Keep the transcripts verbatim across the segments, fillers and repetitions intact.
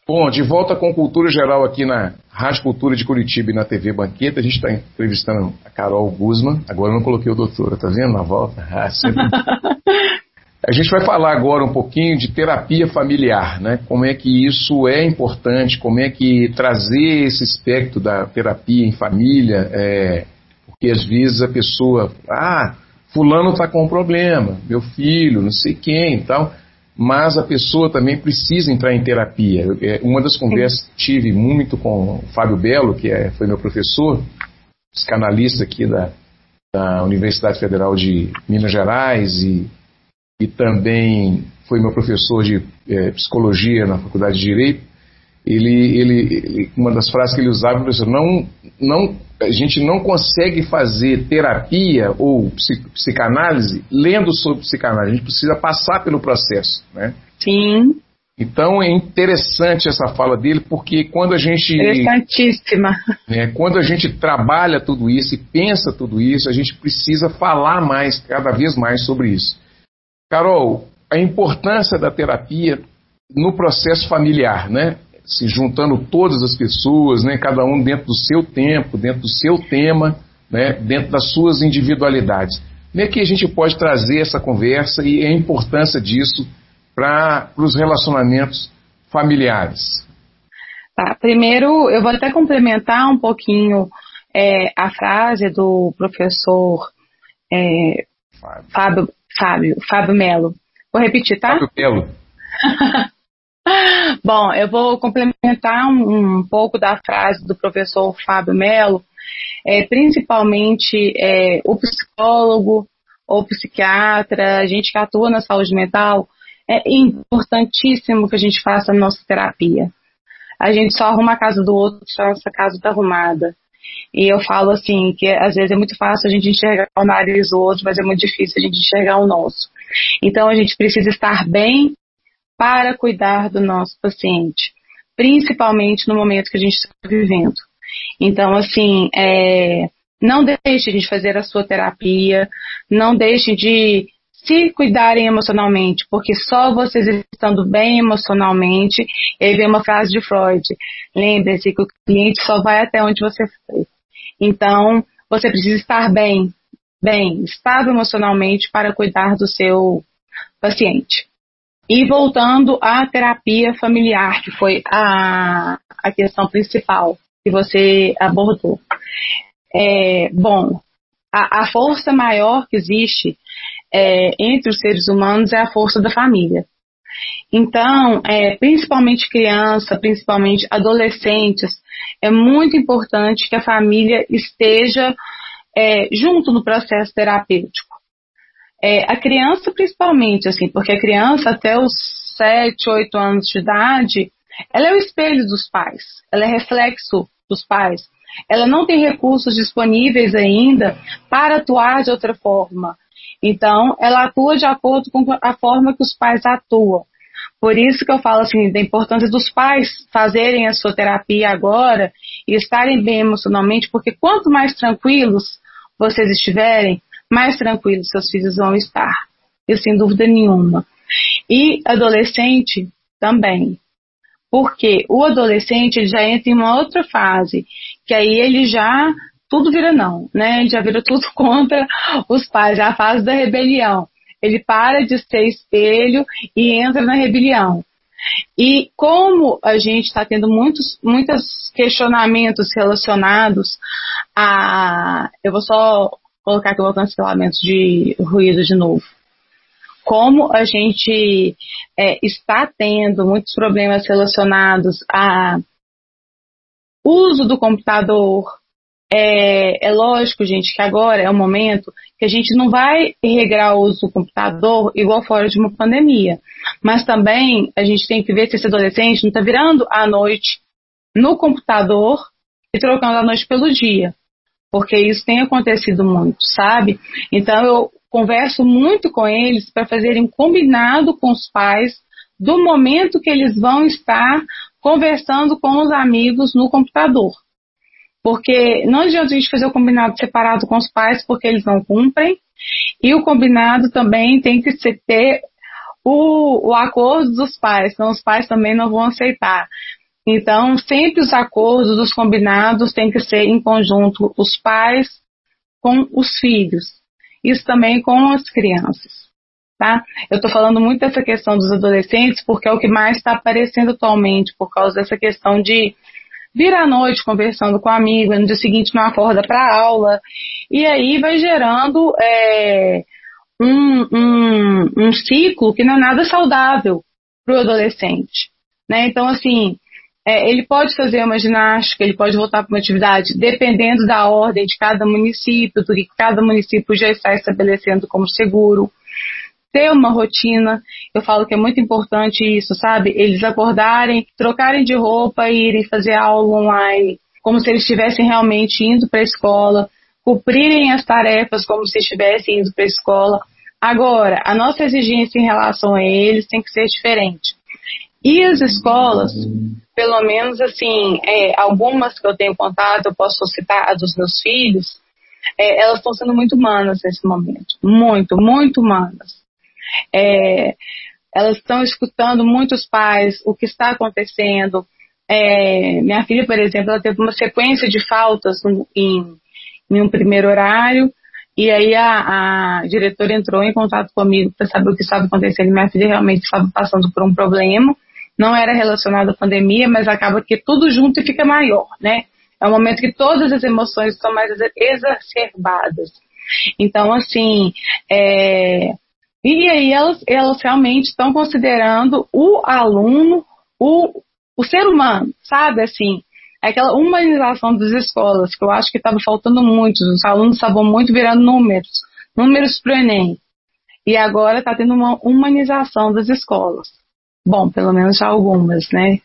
Bom, de volta com Cultura Geral aqui na Rádio Cultura de Curitiba e na T V Banqueta. A gente está entrevistando a Carol Guzman. Agora eu não coloquei o doutora, tá vendo na volta? Ah, sempre... A gente vai falar agora um pouquinho de terapia familiar, né? Como é que isso é importante, como é que trazer esse aspecto da terapia em família, é... porque às vezes a pessoa, ah, fulano está com um problema, meu filho, não sei quem e tal... mas a pessoa também precisa entrar em terapia. Uma das conversas que tive muito com o Fábio Belo, que é, foi meu professor, psicanalista aqui da, da Universidade Federal de Minas Gerais e, e também foi meu professor de é, psicologia na Faculdade de Direito. Ele, ele, ele, uma das frases que ele usava, professor, não, não, a gente não consegue fazer terapia ou psicanálise lendo sobre psicanálise, a gente precisa passar pelo processo, né? Sim. Então é interessante essa fala dele, porque quando a gente... Interessantíssima. Né, quando a gente trabalha tudo isso e pensa tudo isso, a gente precisa falar mais, cada vez mais sobre isso. Carol, a importância da terapia no processo familiar, né? Se juntando todas as pessoas, né, cada um dentro do seu tempo, dentro do seu tema, né, dentro das suas individualidades. Como é que a gente pode trazer essa conversa e a importância disso para os relacionamentos familiares? Tá, primeiro, eu vou até complementar um pouquinho é, a frase do professor é, Fábio, Fábio, Fábio Melo. Vou repetir, tá? Fábio Melo. Bom, eu vou complementar um, um pouco da frase do professor Fábio Melo, é, principalmente é, o psicólogo ou psiquiatra, a gente que atua na saúde mental, é importantíssimo que a gente faça a nossa terapia. A gente só arruma a casa do outro se a nossa casa está arrumada. E eu falo assim, que às vezes é muito fácil a gente enxergar o nariz do outro, mas é muito difícil a gente enxergar o nosso. Então a gente precisa estar bem para cuidar do nosso paciente, principalmente no momento que a gente está vivendo. Então, assim, é, não deixe de fazer a sua terapia, não deixe de se cuidarem emocionalmente, porque só vocês estando bem emocionalmente, e aí vem uma frase de Freud, lembre-se que o cliente só vai até onde você foi. Então, você precisa estar bem, bem, estável emocionalmente para cuidar do seu paciente. E voltando à terapia familiar, que foi a, a questão principal que você abordou. É, bom, a, a força maior que existe é, entre os seres humanos é a força da família. Então, é, principalmente criança, principalmente adolescentes, é muito importante que a família esteja é, junto no processo terapêutico. É, a criança principalmente, assim, porque a criança até os sete, oito anos de idade, ela é o espelho dos pais, ela é reflexo dos pais. Ela não tem recursos disponíveis ainda para atuar de outra forma. Então, ela atua de acordo com a forma que os pais atuam. Por isso que eu falo assim, da importância dos pais fazerem a sua terapia agora e estarem bem emocionalmente, porque quanto mais tranquilos vocês estiverem, mais tranquilos seus filhos vão estar, isso sem dúvida nenhuma. E adolescente também, porque o adolescente ele já entra em uma outra fase, que aí ele já, tudo vira não, né? Ele já vira tudo contra os pais, é a fase da rebelião. Ele para de ser espelho e entra na rebelião. E como a gente está tendo muitos, muitos questionamentos relacionados a... Eu vou só colocar aqui o cancelamento de ruído de novo. Como a gente é, está tendo muitos problemas relacionados a uso do computador. É, é lógico, gente, que agora é o momento que a gente não vai regrar o uso do computador igual fora de uma pandemia. Mas também a gente tem que ver se esse adolescente não está virando à noite no computador e trocando a noite pelo dia. Porque isso tem acontecido muito, sabe? Então eu converso muito com eles para fazerem combinado com os pais do momento que eles vão estar conversando com os amigos no computador. Porque não adianta a gente fazer o combinado separado com os pais, porque eles não cumprem. E o combinado também tem que ser, ter o, o acordo dos pais, senão os pais também não vão aceitar. Então, sempre os acordos, os combinados têm que ser em conjunto os pais com os filhos. Isso também com as crianças. Tá? Eu estou falando muito dessa questão dos adolescentes porque é o que mais está aparecendo atualmente, por causa dessa questão de vir à noite conversando com um amigo, no dia seguinte não acorda para aula, e aí vai gerando é, um, um, um ciclo que não é nada saudável para o adolescente. Né? Então, assim, é, ele pode fazer uma ginástica, ele pode voltar para uma atividade, dependendo da ordem de cada município, do que cada município já está estabelecendo como seguro. Ter uma rotina, eu falo que é muito importante isso, sabe? Eles acordarem, trocarem de roupa e irem fazer aula online, como se eles estivessem realmente indo para a escola, cumprirem as tarefas como se estivessem indo para a escola. Agora, a nossa exigência em relação a eles tem que ser diferente. E as escolas, pelo menos assim, é, algumas que eu tenho contato, eu posso citar a dos meus filhos, é, elas estão sendo muito humanas nesse momento. Muito, muito humanas. É, elas estão escutando muitos pais, o que está acontecendo. É, minha filha, por exemplo, ela teve uma sequência de faltas no, em, em um primeiro horário, e aí a, a diretora entrou em contato comigo para saber o que estava acontecendo. Minha filha realmente estava passando por um problema, não era relacionado à pandemia, mas acaba que tudo junto e fica maior, né? É um momento que todas as emoções estão mais exacerbadas. Então, assim, é... E aí elas, elas realmente estão considerando o aluno, o, o ser humano, sabe? Assim, aquela humanização das escolas, que eu acho que estava faltando muito. Os alunos estavam muito virando números, números para o Enem. E agora está tendo uma humanização das escolas. Bom, pelo menos já algumas, né?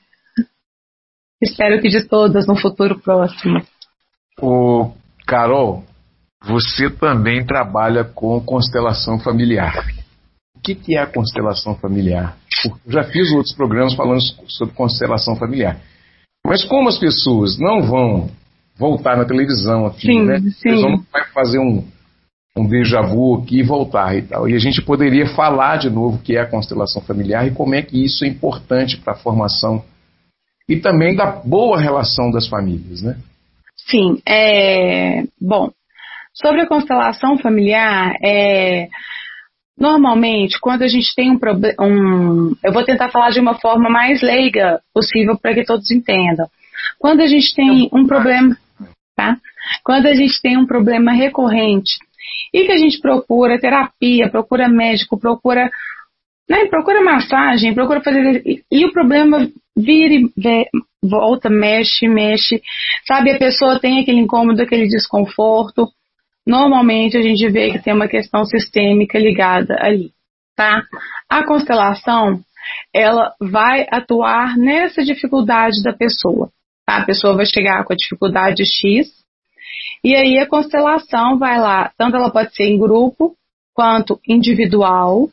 Espero que de todas no futuro próximo. Ô, Carol, você também trabalha com constelação familiar. O que, que é a constelação familiar? Eu já fiz outros programas falando sobre constelação familiar. Mas como as pessoas não vão voltar na televisão aqui, sim, né? Sim. Eles vão fazer um, um déjà vu aqui e voltar e tal. E a gente poderia falar de novo o que é a constelação familiar e como é que isso é importante para a formação e também da boa relação das famílias, né? Sim, é... Bom, sobre a constelação familiar, é... normalmente, quando a gente tem um problema, um... eu vou tentar falar de uma forma mais leiga possível para que todos entendam. Quando a gente tem um problema, tá? Quando a gente tem um problema recorrente e que a gente procura terapia, procura médico, procura, né, procura massagem, procura fazer, e o problema vira e volta, mexe, mexe, sabe? A pessoa tem aquele incômodo, aquele desconforto. Normalmente a gente vê que tem uma questão sistêmica ligada ali, tá? A constelação, ela vai atuar nessa dificuldade da pessoa, tá? A pessoa vai chegar com a dificuldade X, e aí a constelação vai lá, tanto ela pode ser em grupo, quanto individual,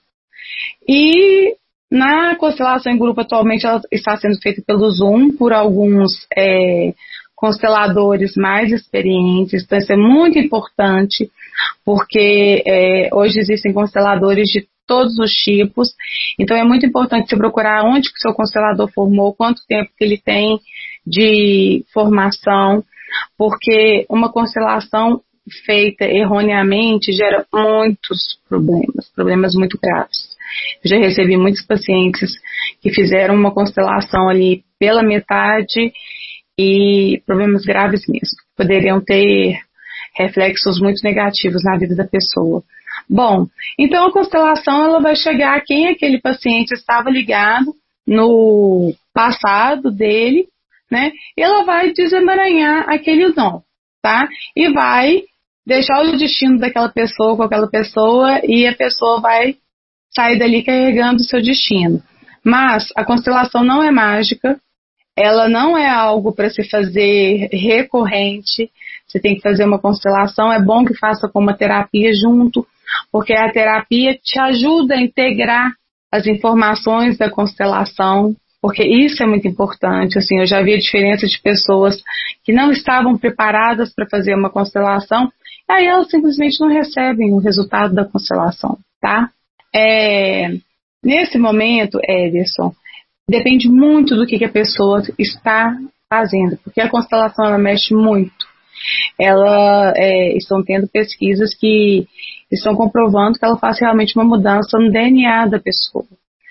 e na constelação em grupo atualmente ela está sendo feita pelo Zoom, por alguns é, consteladores mais experientes. Então isso é muito importante, porque é, hoje existem consteladores de todos os tipos, então é muito importante você procurar onde que o seu constelador formou, quanto tempo que ele tem de formação, porque uma constelação feita erroneamente gera muitos problemas, problemas muito graves. Eu já recebi muitos pacientes que fizeram uma constelação ali pela metade e problemas graves mesmo. Poderiam ter reflexos muito negativos na vida da pessoa. Bom, então a constelação ela vai chegar a quem aquele paciente estava ligado no passado dele, né? E ela vai desemaranhar aquele nó, tá? E vai deixar o destino daquela pessoa com aquela pessoa e a pessoa vai sair dali carregando o seu destino. Mas a constelação não é mágica, ela não é algo para se fazer recorrente. Você tem que fazer uma constelação, é bom que faça com uma terapia junto, porque a terapia te ajuda a integrar as informações da constelação, porque isso é muito importante. Assim, eu já vi a diferença de pessoas que não estavam preparadas para fazer uma constelação, e aí elas simplesmente não recebem o resultado da constelação, tá? É, nesse momento, Ederson, Depende muito do que, que a pessoa está fazendo, porque a constelação ela mexe muito. Ela, é, estão tendo pesquisas que estão comprovando que ela faz realmente uma mudança no D N A da pessoa.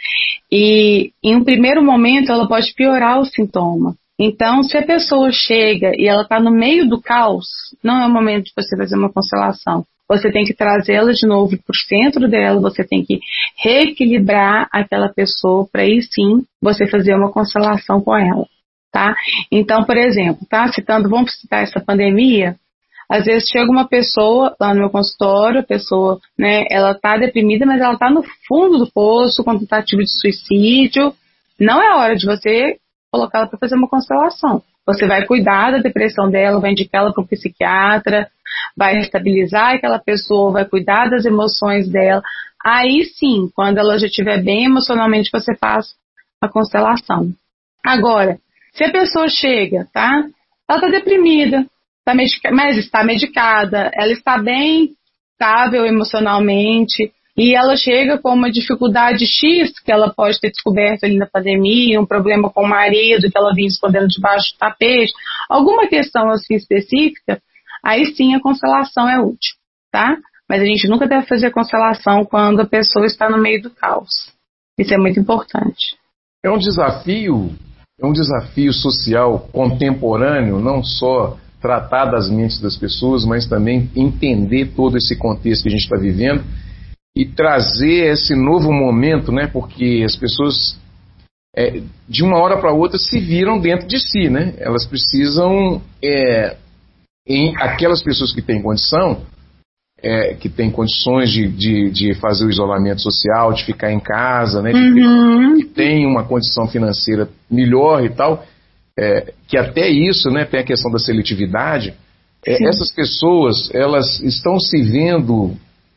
E em um primeiro momento ela pode piorar o sintoma. Então, se a pessoa chega e ela está no meio do caos, não é o momento de você fazer uma constelação. Você tem que trazê-la de novo para o centro dela, você tem que reequilibrar aquela pessoa para aí sim você fazer uma constelação com ela, tá? Então, por exemplo, tá? Citando, vamos citar essa pandemia, às vezes chega uma pessoa lá no meu consultório, a pessoa, né, ela está deprimida, mas ela está no fundo do poço, com tentativa de suicídio. Não é hora de você colocar ela para fazer uma constelação. Você vai cuidar da depressão dela, vai indicar ela para um psiquiatra, vai estabilizar aquela pessoa, vai cuidar das emoções dela. Aí sim, quando ela já estiver bem emocionalmente, você faz a constelação. Agora, se a pessoa chega, tá? Ela está deprimida, tá medica- mas está medicada, ela está bem estável emocionalmente, e ela chega com uma dificuldade X que ela pode ter descoberto ali na pandemia, um problema com o marido que ela vinha escondendo debaixo do tapete, alguma questão assim específica, aí sim a constelação é útil, tá? Mas a gente nunca deve fazer a constelação quando a pessoa está no meio do caos. Isso é muito importante. É um desafio, é um desafio social contemporâneo, não só tratar das mentes das pessoas, mas também entender todo esse contexto que a gente está vivendo e trazer esse novo momento, né? Porque as pessoas, é, de uma hora para outra, se viram dentro de si, né? Elas precisam, é, em aquelas pessoas que têm condição, é, que têm condições de, de, de fazer o isolamento social, de ficar em casa, né? Uhum. Que tem uma condição financeira melhor e tal, é, que até isso, né? Tem a questão da seletividade. É, essas pessoas, elas estão se vendo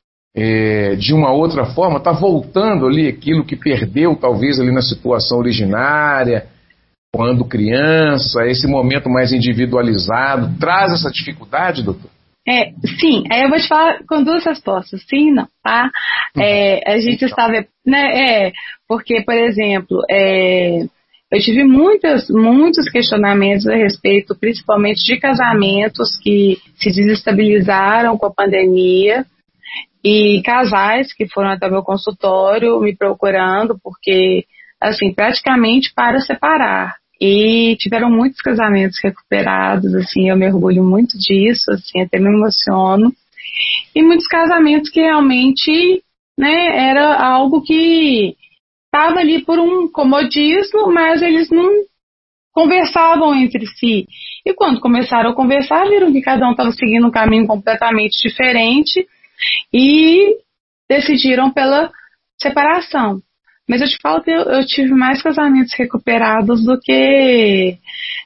É, de uma outra forma, está voltando ali aquilo que perdeu talvez ali na situação originária, quando criança, esse momento mais individualizado, traz essa dificuldade, doutor? É, sim, aí eu vou te falar com duas respostas, sim e não, tá? É, a gente estava, né, é, porque, por exemplo, é, eu tive muitas, muitos questionamentos a respeito, principalmente de casamentos que se desestabilizaram com a pandemia, e casais que foram até o meu consultório me procurando porque, assim, praticamente para separar. E tiveram muitos casamentos recuperados, assim, eu me orgulho muito disso, assim, até me emociono. E muitos casamentos que realmente, né, era algo que estava ali por um comodismo, mas eles não conversavam entre si. E quando começaram a conversar, viram que cada um estava seguindo um caminho completamente diferente, e decidiram pela separação. Mas eu te falo que eu, eu tive mais casamentos recuperados do que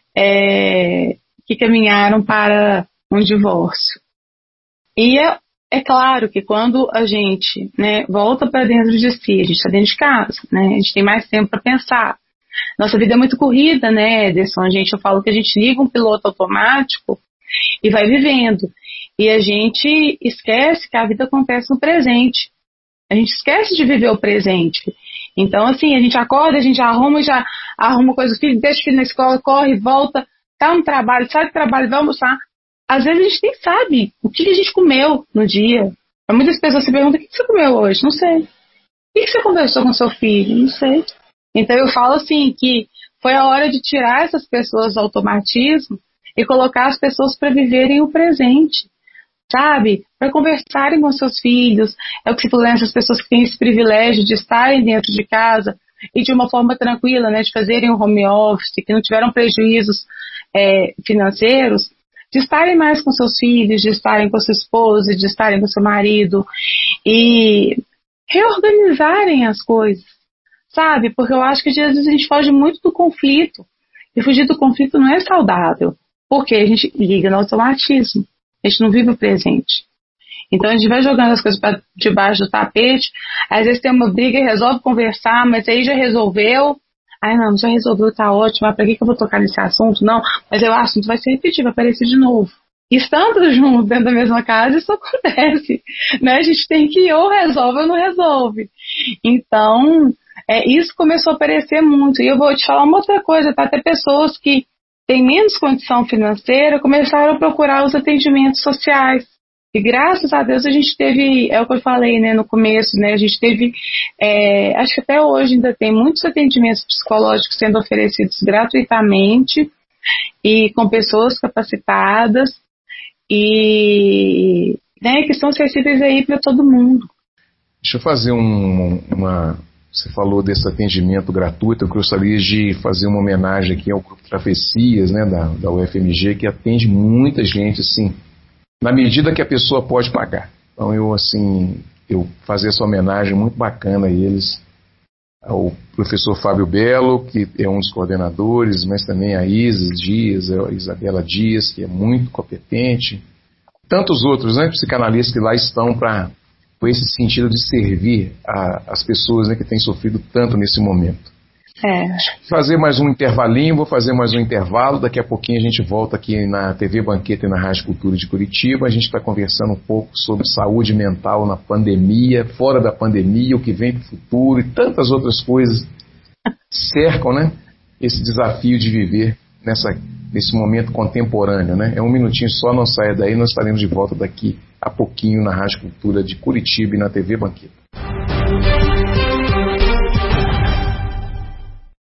é, que caminharam para um divórcio. E é, é claro que quando a gente, né, volta para dentro de si, a gente está dentro de casa, né, a gente tem mais tempo para pensar. Nossa vida é muito corrida, né, Ederson? A gente, eu falo que a gente liga um piloto automático e vai vivendo. E a gente esquece que a vida acontece no presente. A gente esquece de viver o presente. Então, assim, a gente acorda, a gente arruma, já arruma coisa do filho, deixa o filho na escola, corre, volta, tá no trabalho, sai do trabalho, vai almoçar. Às vezes a gente nem sabe o que a gente comeu no dia. Muitas pessoas se perguntam, o que você comeu hoje? Não sei. O que você conversou com seu filho? Não sei. Então eu falo assim, que foi a hora de tirar essas pessoas do automatismo e colocar as pessoas para viverem o presente. Sabe? Para conversarem com seus filhos. É o que se falou, né? Essas pessoas que têm esse privilégio de estarem dentro de casa e de uma forma tranquila, né? De fazerem um home office, que não tiveram prejuízos é, financeiros, de estarem mais com seus filhos, de estarem com sua esposa, de estarem com seu marido e reorganizarem as coisas, sabe? Porque eu acho que às vezes a gente foge muito do conflito e fugir do conflito não é saudável, porque a gente liga no automatismo. A gente não vive o presente. Então a gente vai jogando as coisas para debaixo do tapete, às vezes tem uma briga e resolve conversar, mas aí já resolveu. Ai não, já resolveu, tá ótimo, mas para que, que eu vou tocar nesse assunto? Não, mas o assunto vai se repetir, vai aparecer de novo. Estando juntos dentro da mesma casa, isso acontece. Né? A gente tem que ou resolve ou não resolve. Então, É, isso começou a aparecer muito. E eu vou te falar uma outra coisa, tá? Até pessoas que têm menos condição financeira começaram a procurar os atendimentos sociais. E graças a Deus a gente teve, é o que eu falei, né, no começo, né, a gente teve, é, acho que até hoje ainda tem muitos atendimentos psicológicos sendo oferecidos gratuitamente e com pessoas capacitadas e, né, que são acessíveis aí para todo mundo. Deixa eu fazer um, uma... Você falou desse atendimento gratuito, eu gostaria de fazer uma homenagem aqui ao Grupo Travessias, né, da, da U F M G, que atende muita gente, assim, na medida que a pessoa pode pagar. Então eu, assim, eu fazer essa homenagem muito bacana a eles, ao professor Fábio Belo, que é um dos coordenadores, mas também a Isa Dias, a Isabela Dias, que é muito competente, tantos outros, né, psicanalistas que lá estão para, com esse sentido de servir a, as pessoas, né, que têm sofrido tanto nesse momento. É. Fazer mais um intervalinho, vou fazer mais um intervalo, daqui a pouquinho a gente volta aqui na T V Banqueta e na Rádio Cultura de Curitiba, a gente está conversando um pouco sobre saúde mental na pandemia, fora da pandemia, o que vem para o futuro e tantas outras coisas cercam, né, esse desafio de viver nessa, nesse momento contemporâneo, né? É um minutinho só, não saia daí, nós estaremos de volta daqui a pouquinho na Rádio Cultura de Curitiba e na T V Banqueta.